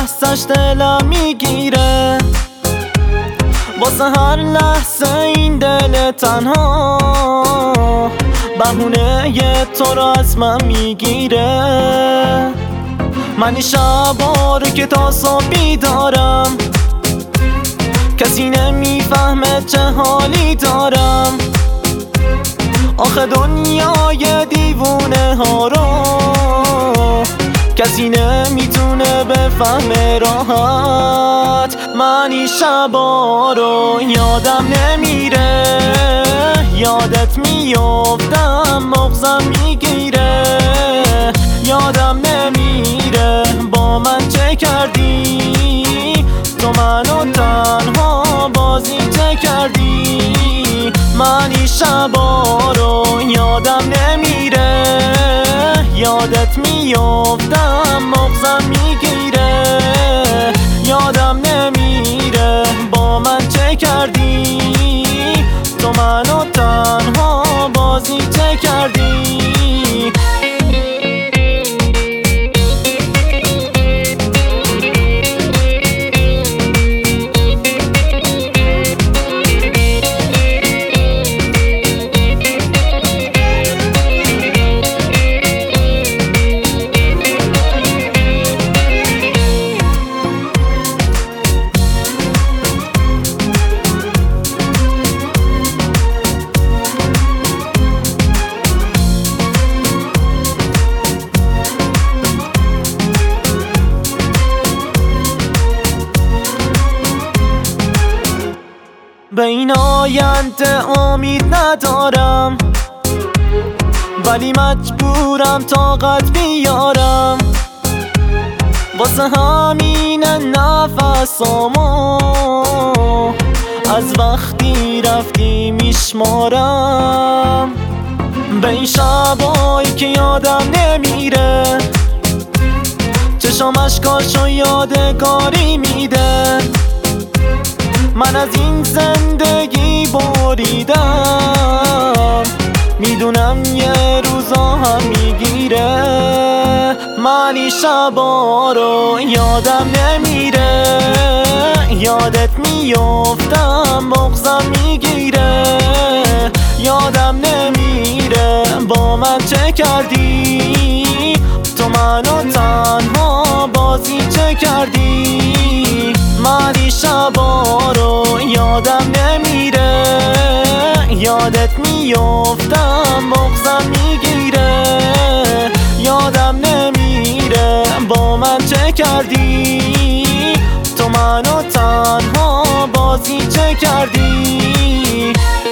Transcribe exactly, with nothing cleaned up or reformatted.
لحظش دلم میگیره، واسه هر لحظه این دل تنها بهونه ی تو رو از من میگیره. من این شبا رو که تا صبح بیدارم، کسی نمیفهمه چه حالی دارم. آخه دنیای دیوونه ها رو کسی نمیتونه بفهمه راحت. من این شبا رو یادم نمیره، یادت میافتم مغزم میگیره. یادم نمیره با من چه کردی، تو منو تنها بازی چه کردی. من این شبا رو یادم نمیره، یادت میافتم مغزم میگیره. یادم نمیره با من چه کردی، تو منو تنها بازی چه کردی. به این آینده امید ندارم، ولی مجبورم طاقت بیارم. واسه همین نفسامو از وقتی رفتی میشمارم. به این شبایی که یادم نمیره، چشم اشکاشو یادگاری میده. من از این زندگی بریدم، میدونم یه روزا هم میگیره. من این شبا رو یادم نمیره، یادت میافتم مغزم میگیره. یادم نمیره با من چه کردی، تو منو تنها بازی چه کردی. من این شبا رو یادم نمیره، یادت میافتم مغزم میگیره. یادم نمیره با من چه کردی، تو منو تنها بازی چه کردی.